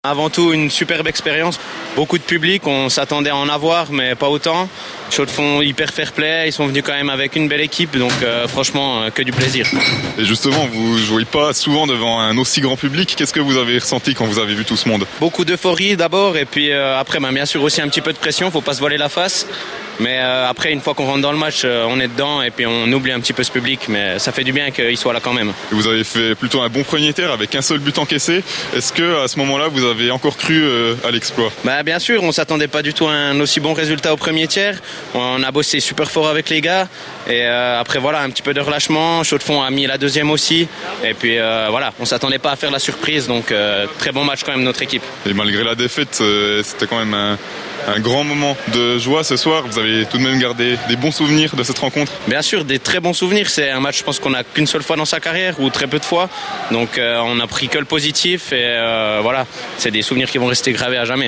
Avant tout, une superbe expérience. Beaucoup de public, on s'attendait à en avoir, mais pas autant. Chaux-de-Fonds hyper fair play, ils sont venus quand même avec une belle équipe, donc franchement, que du plaisir. Et justement, vous jouez pas souvent devant un aussi grand public. Qu'est-ce que vous avez ressenti quand vous avez vu tout ce monde? Beaucoup d'euphorie d'abord, et puis après, bien sûr aussi un petit peu de pression, faut pas se voiler la face. Mais après, une fois qu'on rentre dans le match, on est dedans et puis on oublie un petit peu ce public. Mais ça fait du bien qu'il soit là quand même. Vous avez fait plutôt un bon premier tiers avec un seul but encaissé. Est-ce que à ce moment-là, vous avez encore cru à l'exploit? Bien sûr, on s'attendait pas du tout à un aussi bon résultat au premier tiers. On a bossé super fort avec les gars. Et après, voilà, un petit peu de relâchement. Chaux-de-Fonds a mis la deuxième aussi. Et puis voilà, on s'attendait pas à faire la surprise. Donc très bon match quand même notre équipe. Et malgré la défaite, c'était quand même un grand moment de joie ce soir. Vous avez tout de même gardé des bons souvenirs de cette rencontre? Bien sûr, des très bons souvenirs. C'est un match, je pense, qu'on n'a qu'une seule fois dans sa carrière, ou très peu de fois. Donc on a pris que le positif et voilà, c'est des souvenirs qui vont rester gravés à jamais.